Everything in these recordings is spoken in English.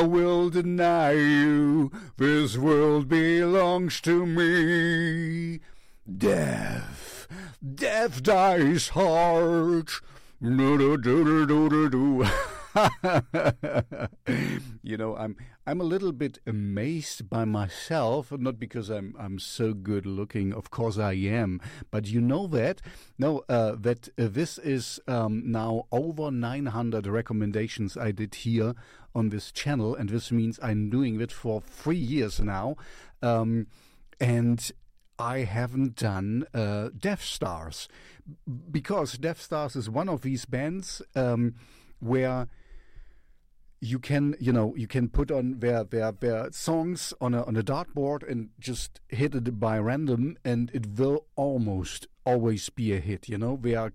will deny you. This world belongs to me. Death dies hard. You know, I'm a little bit amazed by myself, not because I'm so good looking. Of course I am, but you know that this is now over 900 recommendations I did here on this channel, and this means I'm doing it for 3 years now, and I haven't done Death Stars, because Death Stars is one of these bands where you can put on their songs on a dartboard and just hit it by random, and it will almost always be a hit. You know, they are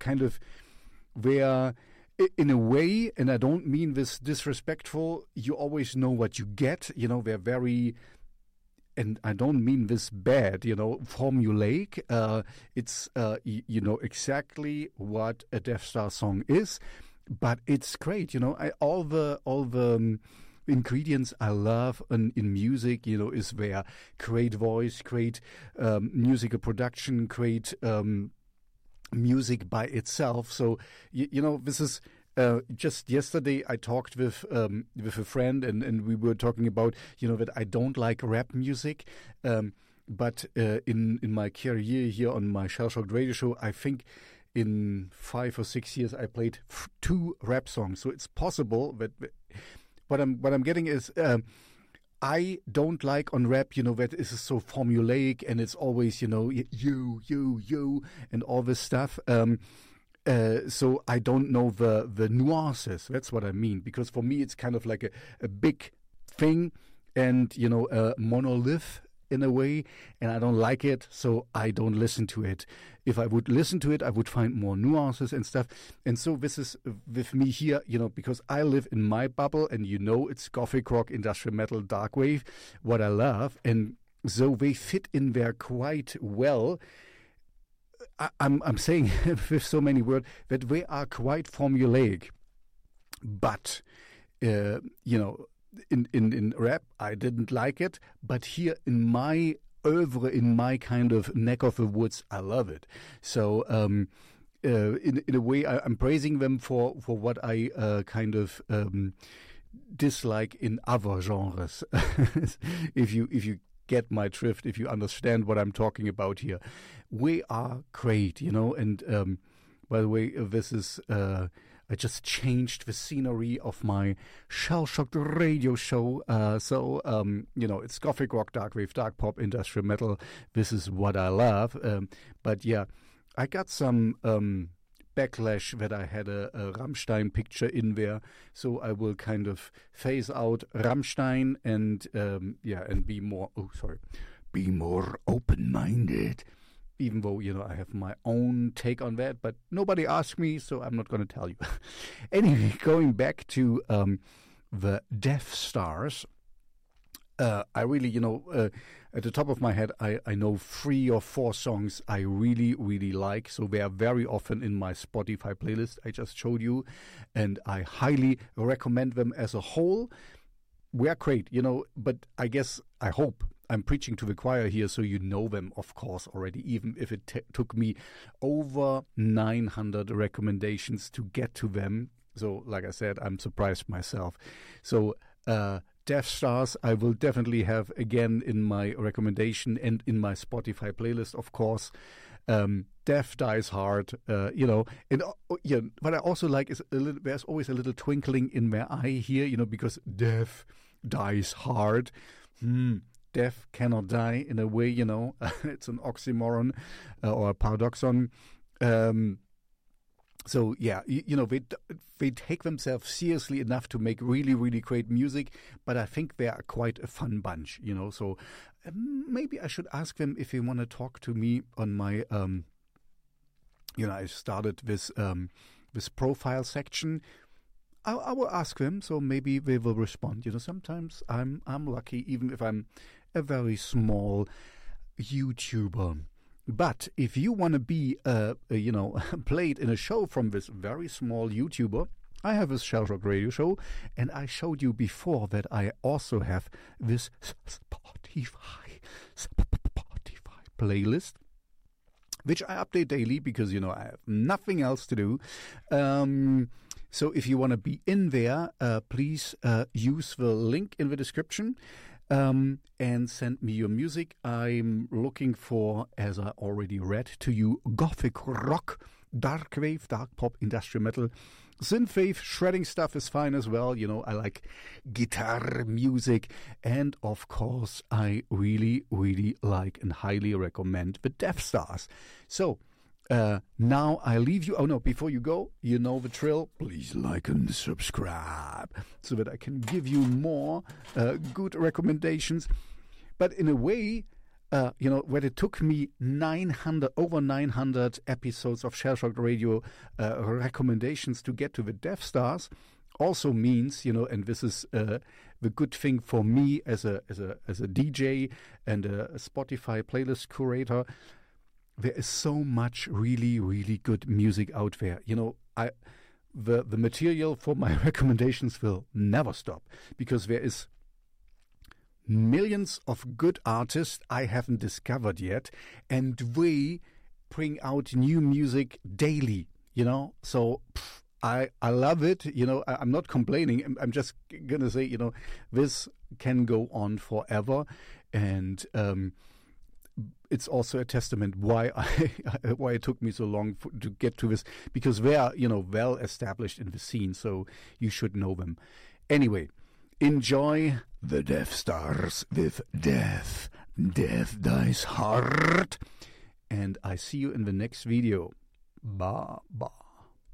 in a way, and I don't mean this disrespectful, you always know what you get. You know, they're very, and I don't mean this bad, you know, formulaic. It's you know exactly what a Death Star song is. But it's great, you know. All the ingredients I love in music, you know, is there great voice, great musical production, great music by itself. So you know, this is just yesterday I talked with a friend, and we were talking about, you know, that I don't like rap music. But in my career here on my Shell Shocked radio show, I think in 5 or 6 years I played 2 rap songs. So it's possible that what I'm getting is I don't like on rap, you know, that is so formulaic and it's always, you know, you and all this stuff. So I don't know the nuances. That's what I mean. Because for me it's kind of like a big thing and, you know, a monolith in a way, and I don't like it, so I don't listen to it. If I would listen to it, I would find more nuances and stuff. And so this is with me here, you know, because I live in my bubble, and you know it's gothic rock, industrial metal, dark wave, what I love, and so they fit in there quite well. I'm saying with so many words that they are quite formulaic, but you know, in rap, I didn't like it, but here in my oeuvre, in my kind of neck of the woods, I love it. So in a way, I'm praising them for what I kind of dislike in other genres. If you get my drift, if you understand what I'm talking about here, we are great, you know. And by the way, this is. I just changed the scenery of my Shell Shocked radio show. So you know, it's gothic rock, dark wave, dark pop, industrial metal. This is what I love. But yeah, I got some backlash that I had a Rammstein picture in there. So I will kind of phase out Rammstein and be more open-minded. Even though, you know, I have my own take on that, but nobody asked me, so I'm not going to tell you. Anyway, going back to the Death Stars, I really, you know, at the top of my head, I know 3 or 4 songs I really, really like. So they are very often in my Spotify playlist I just showed you, and I highly recommend them as a whole. We are great, you know, but I hope I'm preaching to the choir here, so you know them, of course, already, even if it took me over 900 recommendations to get to them. So, like I said, I'm surprised myself. So, Death Stars, I will definitely have again in my recommendation and in my Spotify playlist, of course. Death Dies Hard, you know. And yeah, what I also like is there's always a little twinkling in their eye here, you know, because death dies hard. Death cannot die in a way, you know. It's an oxymoron or a paradoxon. So yeah, you know, they take themselves seriously enough to make really, really great music, but I think they are quite a fun bunch, you know. So maybe I should ask them if they want to talk to me on my, you know, I started this profile section. I will ask them, so maybe they will respond. You know, sometimes I'm lucky, even if I'm a very small YouTuber. But if you want to be, you know, played in a show from this very small YouTuber, I have this Shellshock Radio Show, and I showed you before that I also have this Spotify playlist, which I update daily because, I have nothing else to do. So if you want to be in there, please use the link in the description and send me your music. I'm looking for, as I already read to you, gothic rock, dark wave, dark pop, industrial metal, synthwave, shredding stuff is fine as well. I like guitar music. And of course, I really, really like and highly recommend the Death Stars. So, now I leave you. Oh no, before you go, you know the drill. Please like and subscribe so that I can give you more good recommendations. But in a way, when it took me over 900 episodes of Shellshock Radio recommendations to get to the Death Stars, also means, and this is the good thing for me as a DJ and a Spotify playlist curator. There is so much really, really good music out there. The material for my recommendations will never stop because there is millions of good artists I haven't discovered yet, and we bring out new music daily, So I love it. I'm not complaining. I'm just going to say, this can go on forever. And it's also a testament why it took me so long to get to this, because they are, well established in the scene, so you should know them. Anyway, enjoy the Death Stars with Death. Death Dies Hard. And I see you in the next video. Bye.